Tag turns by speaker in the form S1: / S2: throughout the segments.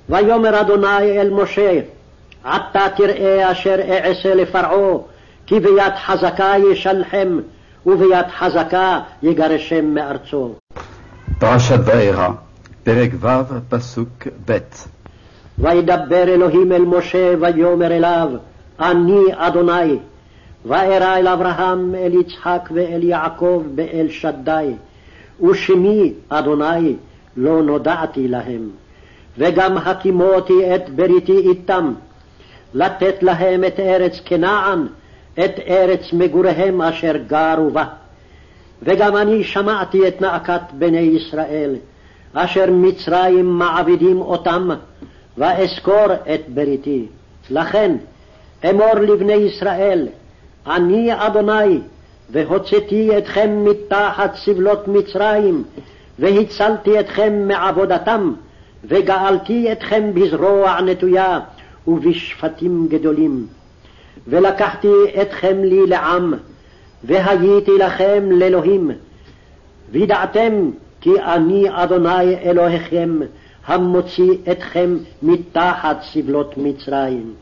S1: ויאמר אדוני אל משה, עתה תראה אשר אעשה לפרעה, כי ביד חזקה ישלחם, וביד חזקה יגרשם מארצו.
S2: פרשת וארא, פרק ו', פסוק ב'.
S1: וידבר אלוהים אל משה ויאמר אליו, אני אדוני. וארא אל אברהם, אל יצחק ואל יעקב באל שדי, ושמי אדוני לא נודעתי להם. וגם הקימותי את בריתי איתם, לתת להם את ארץ כנען, את ארץ מגוריהם אשר גרו בה. וגם אני שמעתי את נאקת בני ישראל, אשר מצרים מעבידים אותם, ואזכור את בריתי. לכן אמור לבני ישראל, אני אדוני, והוצאתי אתכם מתחת סבלות מצרים, והצלתי אתכם מעבודתם, וגאלתי אתכם בזרוע נטויה ובשפטים גדולים. ולקחתי אתכם לי לעם, והייתי לכם לאלוהים. וידעתם כי אני אדוני אלוהיכם, המוציא אתכם מתחת סבלות מצרים.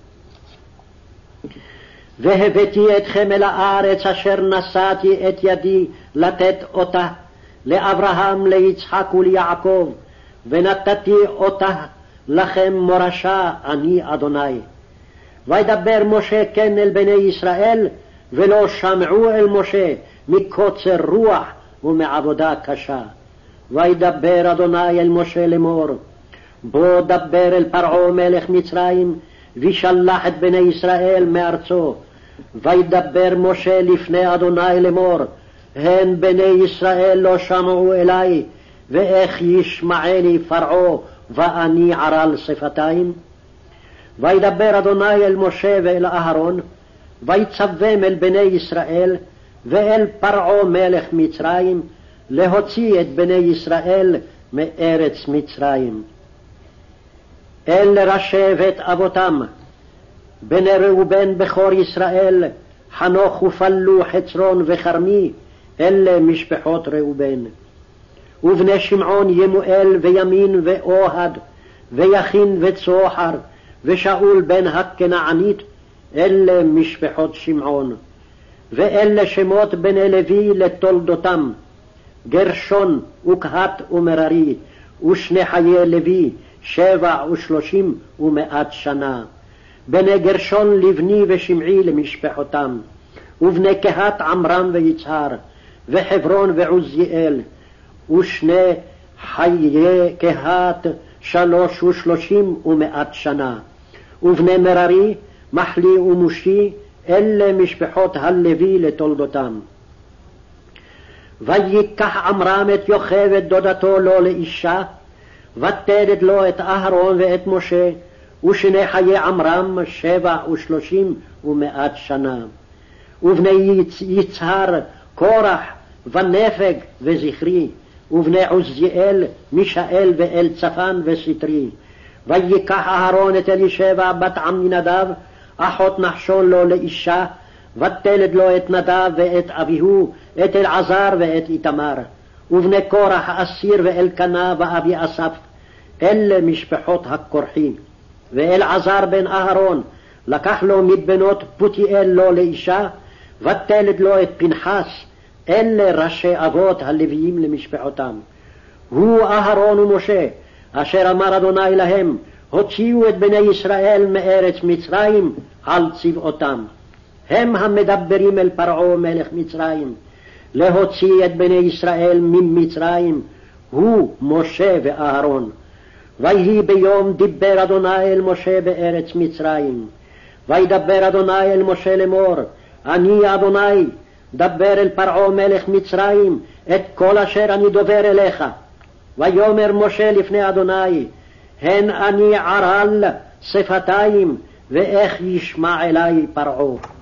S1: והבאתי אתכם אל הארץ אשר נשאתי את ידי לתת אותה לאברהם, ליצחק וליעקב, ונתתי אותה לכם מורשה, אני אדוני. וידבר משה כן אל בני ישראל, ולא שמעו אל משה מקוצר רוח ומעבודה קשה. וידבר אדוני אל משה לאמור, בוא דבר אל פרעה מלך מצרים, וישלח את בני ישראל מארצו. וידבר משה לפני אדוני לאמור, הן בני ישראל לא שמעו אלי, ואיך ישמעני פרעה ואני ערל שפתיים? וידבר אדוני אל משה ואל אהרון, ויצווים אל בני ישראל ואל פרעה מלך מצרים, להוציא את בני ישראל מארץ מצרים. אל ראשי בית אבותם, בני ראובן בכור ישראל, חנוך ופלו, חצרון וכרמי, אלה משפחות ראובן. ובני שמעון ימואל וימין ואוהד, ויכין וצוחר, ושאול בן הכנענית, אלה משפחות שמעון. ואלה שמות בני לוי לתולדותם, גרשון וקהת ומררי, ושני חיי לוי, 37 ומאת שנה. בני גרשון לבני ושמעי למשפחותם, ובני קהת עמרם ויצהר, וחברון ועוזיאל, ושני חיי קהת 33 ומאת שנה. ובני מררי, מחלי ומושי, אלה משפחות הלוי לתולדותם. ויקח עמרם את יוכבד דודתו לו לאישה, ותלד לו את אהרון ואת משה, ושני חיי עמרם 37 ומאת שנה. ובני יצהר, קורח ונפג וזכרי, ובני עוזיאל, מישאל ואל צפן וסטרי. ויקח אהרון את אלישבע בת עמינדב, אחות נחשון לו לאישה, ותלד לו את נדב ואת אביהו, את אלעזר ואת איתמר. ובני קורח אסיר ואלקנה ואבי אסף, אלה משפחות הקורחי. ואלעזר בן אהרון לקח לו מבנות פותיאל לו לאישה, ותלד לו את פנחס, אלה ראשי אבות הלוויים למשפחותם. הוא אהרון ומשה, אשר אמר אדוני להם, הוציאו את בני ישראל מארץ מצרים על צבאותם. הם המדברים אל פרעה מלך מצרים, להוציא את בני ישראל ממצרים, הוא משה ואהרון. ויהי ביום דיבר אדוני אל משה בארץ מצרים. וידבר אדוני אל משה לאמור, אני אדוני, דבר אל פרעה מלך מצרים את כל אשר אני דובר אליך. ויאמר משה לפני אדוני, הן אני ערל שפתיים, ואיך ישמע אלי פרעה.